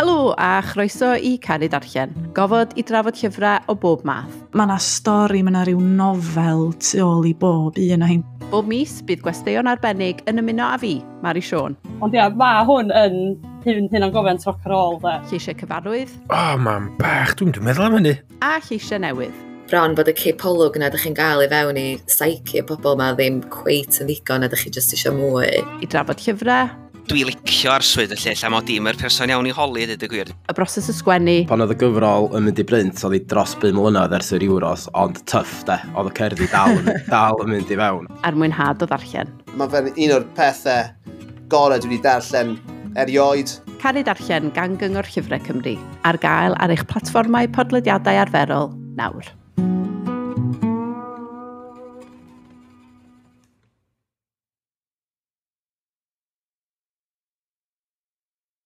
Helo a chroeso i Caru Darllen, gofod i drafod llyfrau o bob math. Mae yna stori, mae yna rhyw nofel tu ôl i bob un o hyn. Bob mis bydd gwesteion arbennig yn ymuno â fi, Mari Siôn. Ond ia, mae hwn yn hyn o'n gofyn rock and roll, de. Lleisiau cyfarwydd. Ma'n bach, dwi'n meddwl am hynny. A lleisiau newydd. Bron bod y cipolwg yna ydych chi'n gael i fewn i psyche y pobl yma ddim cweit yn ddigon a ydych chi jyst eisiau mwy. I drafod llyfrau. Dwi licio arswyd y lle lle mod i'm yr person iawn i holi, dweud y gwir. Y broses y sgwennu. Pan oedd y gyfrol yn mynd i brynt, oedd hi dros 5 mlynedd ers yr Euros, ond tyff de, oedd y cerddi dal yn mynd i fewn. A'r mwynhad o ddarllen. Mae fe'n un o'r pethau gorau dwi wedi darllen erioed. Caru Darllen gan Gyngor Llyfrau Cymru. Ar gael ar eich platfformau podlediadau arferol nawr.